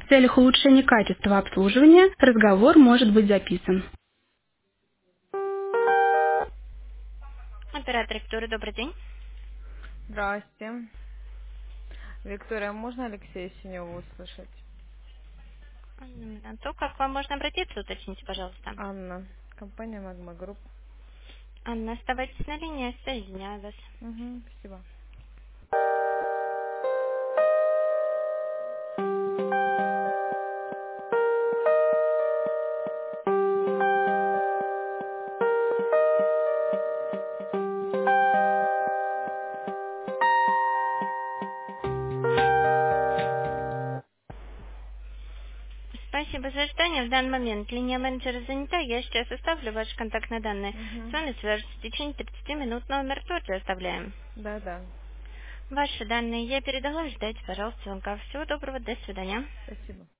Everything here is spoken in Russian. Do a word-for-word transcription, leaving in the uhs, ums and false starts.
В целях улучшения качества обслуживания разговор может быть записан. Оператор Виктория, добрый день. Здрасте. Виктория, можно Алексея Синеву услышать? М, То, как вам можно обратиться, уточните, пожалуйста. Анна, компания Магма Групп. Анна, оставайтесь на линии, я соединяю вас. Угу, спасибо. Спасибо за ожидание. В данный момент линия менеджера занята. Я сейчас оставлю ваши контактные данные. С Угу. вами свяжутся в течение тридцати минут. Номер тот же оставляем. Да, да. Ваши данные я передала. Ждайте, пожалуйста, звонка. Всего доброго. До свидания. Спасибо.